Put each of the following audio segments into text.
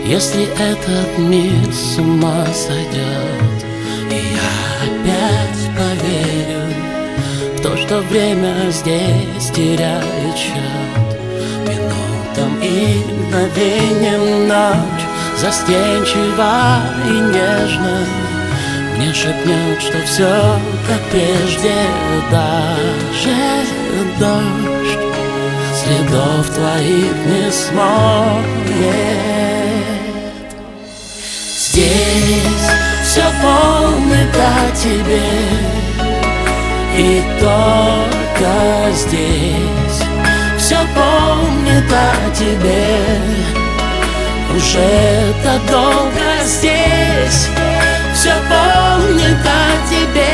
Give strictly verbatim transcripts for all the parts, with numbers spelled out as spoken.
Если этот мир с ума сойдет, и я опять поверю в то, что время здесь теряет счет минутам и мгновением. Ночь застенчива и нежна мне шепнет, что все как прежде. Даже дождь следов твоих не смоет. Здесь все помнит о тебе, и только здесь все помнит о тебе. Уже так долго здесь все помнит о тебе.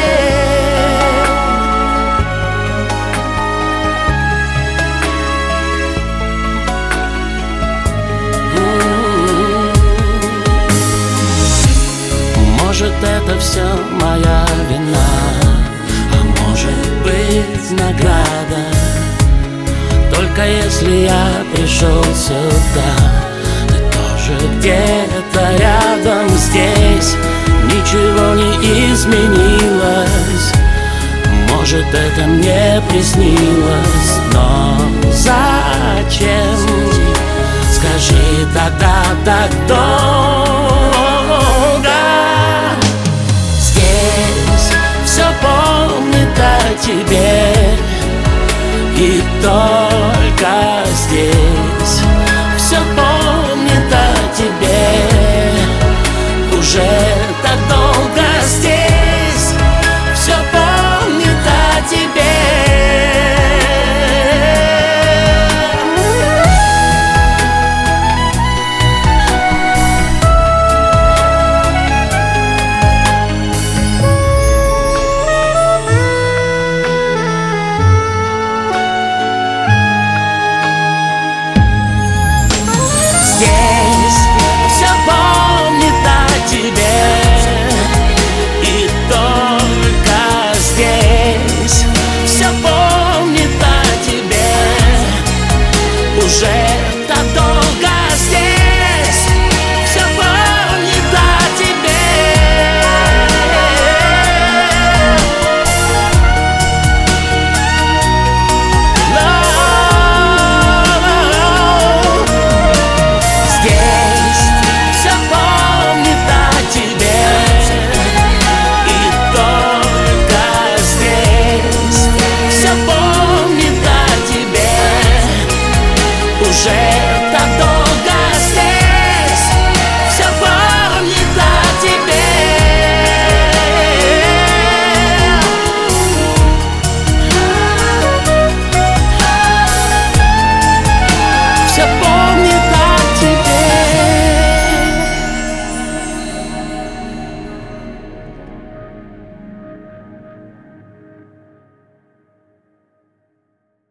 Может, это все моя вина, а может быть награда. Только если я пришел сюда, ты тоже где-то рядом. Здесь ничего не изменилось. Может, это мне приснилось, но зачем? Скажи тогда так долго. Все помнит о тебе, и только здесь все помнит о тебе. Уже так долго здесь все помнит о тебе. Yeah.